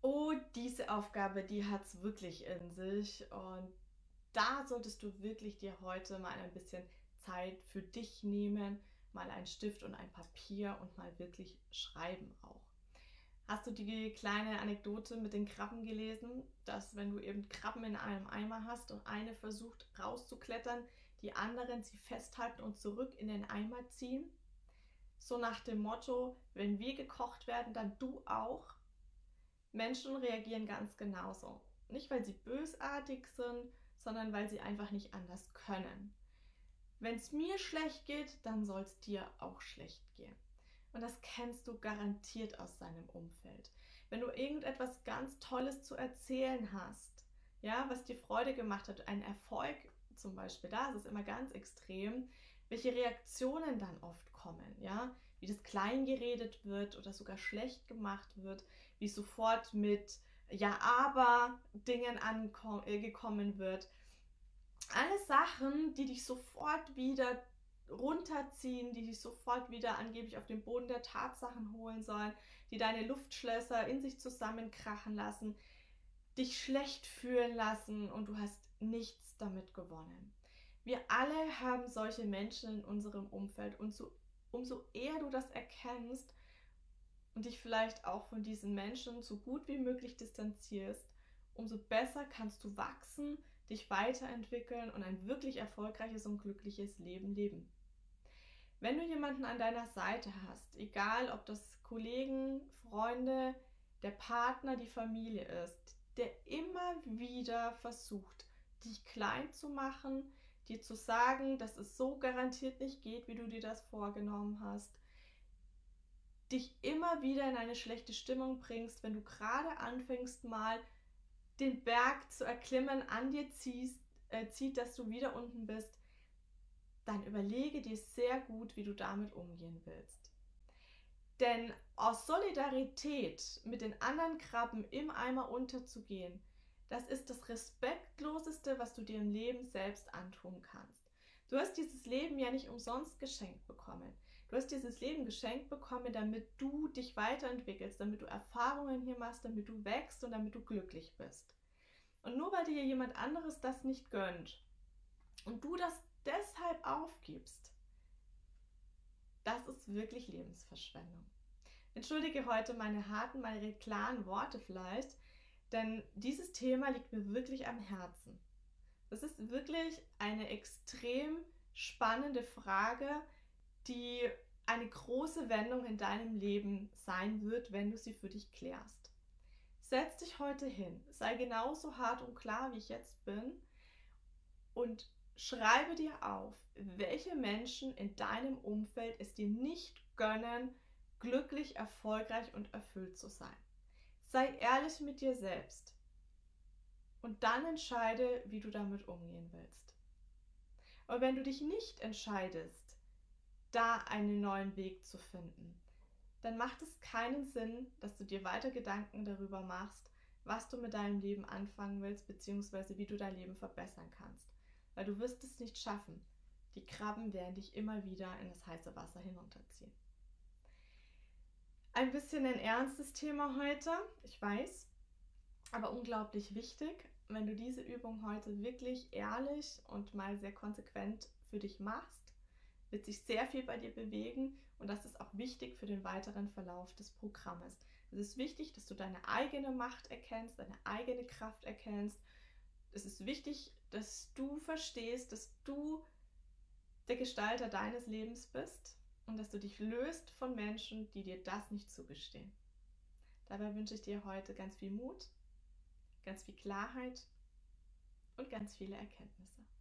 Oh, diese Aufgabe, die hat's wirklich in sich. Und da solltest du wirklich dir heute mal ein bisschen Zeit für dich nehmen, mal einen Stift und ein Papier und mal wirklich schreiben auch. Hast du die kleine Anekdote mit den Krabben gelesen, dass wenn du eben Krabben in einem Eimer hast und eine versucht rauszuklettern, die anderen sie festhalten und zurück in den Eimer ziehen? So nach dem Motto, wenn wir gekocht werden, dann du auch. Menschen reagieren ganz genauso. Nicht, weil sie bösartig sind, sondern weil sie einfach nicht anders können. Wenn es mir schlecht geht, dann soll es dir auch schlecht gehen. Und das kennst du garantiert aus deinem Umfeld. Wenn du irgendetwas ganz Tolles zu erzählen hast, ja, was dir Freude gemacht hat, ein Erfolg zum Beispiel, da ist es immer ganz extrem, welche Reaktionen dann oft kommen, ja, wie das klein geredet wird oder sogar schlecht gemacht wird, wie sofort mit ja, aber Dingen angekommen wird. Alles Sachen, die dich sofort wieder runterziehen, die dich sofort wieder angeblich auf den Boden der Tatsachen holen sollen, die deine Luftschlösser in sich zusammenkrachen lassen, dich schlecht fühlen lassen und du hast nichts damit gewonnen. Wir alle haben solche Menschen in unserem Umfeld und umso eher du das erkennst und dich vielleicht auch von diesen Menschen so gut wie möglich distanzierst, umso besser kannst du wachsen, dich weiterentwickeln und ein wirklich erfolgreiches und glückliches Leben leben. Wenn du jemanden an deiner Seite hast, egal ob das Kollegen, Freunde, der Partner, die Familie ist, der immer wieder versucht, dich klein zu machen, dir zu sagen, dass es so garantiert nicht geht, wie du dir das vorgenommen hast, dich immer wieder in eine schlechte Stimmung bringst, wenn du gerade anfängst mal den Berg zu erklimmen, an dir zieht, dass du wieder unten bist, dann überlege dir sehr gut, wie du damit umgehen willst. Denn aus Solidarität mit den anderen Krabben im Eimer unterzugehen, das ist das Respektloseste, was du dir im Leben selbst antun kannst. Du hast dieses Leben ja nicht umsonst geschenkt bekommen. Du hast dieses Leben geschenkt bekommen, damit du dich weiterentwickelst, damit du Erfahrungen hier machst, damit du wächst und damit du glücklich bist. Und nur weil dir jemand anderes das nicht gönnt und du das deshalb aufgibst, das ist wirklich Lebensverschwendung. Entschuldige heute meine harten, meine klaren Worte vielleicht, denn dieses Thema liegt mir wirklich am Herzen. Das ist wirklich eine extrem spannende Frage, die eine große Wendung in deinem Leben sein wird, wenn du sie für dich klärst. Setz dich heute hin, sei genauso hart und klar, wie ich jetzt bin, und schreibe dir auf, welche Menschen in deinem Umfeld es dir nicht gönnen, glücklich, erfolgreich und erfüllt zu sein. Sei ehrlich mit dir selbst und dann entscheide, wie du damit umgehen willst. Und wenn du dich nicht entscheidest, da einen neuen Weg zu finden, dann macht es keinen Sinn, dass du dir weiter Gedanken darüber machst, was du mit deinem Leben anfangen willst, beziehungsweise wie du dein Leben verbessern kannst. Weil du wirst es nicht schaffen. Die Krabben werden dich immer wieder in das heiße Wasser hinunterziehen. Ein bisschen ein ernstes Thema heute, ich weiß, aber unglaublich wichtig. Wenn du diese Übung heute wirklich ehrlich und mal sehr konsequent für dich machst, wird sich sehr viel bei dir bewegen und das ist auch wichtig für den weiteren Verlauf des Programmes. Es ist wichtig, dass du deine eigene Macht erkennst, deine eigene Kraft erkennst. Es ist wichtig, dass du verstehst, dass du der Gestalter deines Lebens bist und dass du dich löst von Menschen, die dir das nicht zugestehen. Dabei wünsche ich dir heute ganz viel Mut, ganz viel Klarheit und ganz viele Erkenntnisse.